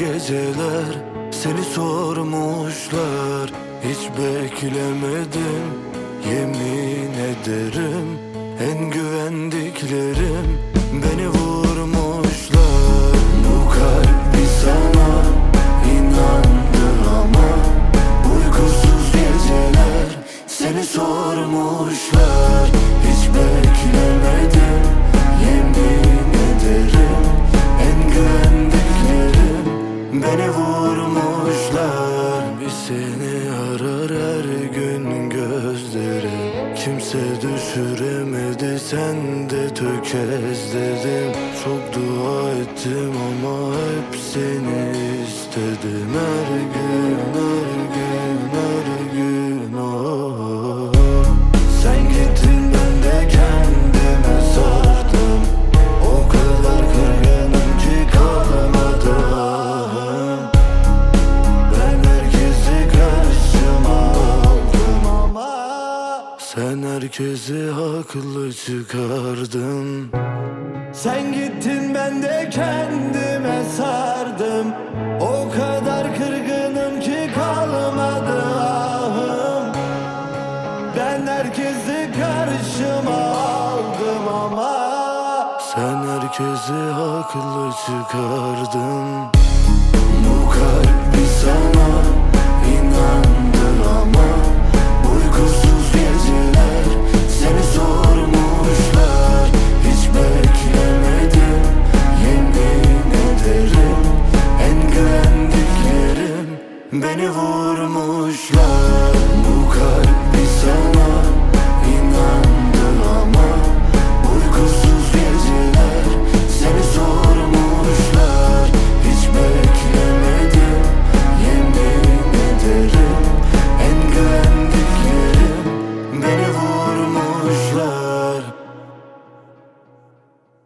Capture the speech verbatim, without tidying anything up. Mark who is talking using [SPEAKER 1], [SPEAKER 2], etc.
[SPEAKER 1] geceler seni sormuşlar. Hiç beklemedim, yemin ederim. En güvendiklerim beni vurmuşlar. Bu kalp bir sana inandı ama uykusuz geceler seni sormuşlar. Hiç beklemedim, yemin ederim. En güvendiklerim beni vurmuşlar. Bir seni arar her gün gözlerim. Kimse düşüremedi, sen de tökezledim. Çok dua ettim ama hep seni istedim. Her gün, her gün, her gün oh. Sen gittin, ben de kendime sardım. O kadar kırgınım ki kalmadı ahım. Ben herkesi karşıma aldım ama sen herkesi haklı çıkardın.
[SPEAKER 2] Sen gittin, ben de kendime sardım. O kadar kırgınım ki kalmadı ahım. Ben herkesi karşıma aldım ama
[SPEAKER 1] sen herkesi haklı çıkardın.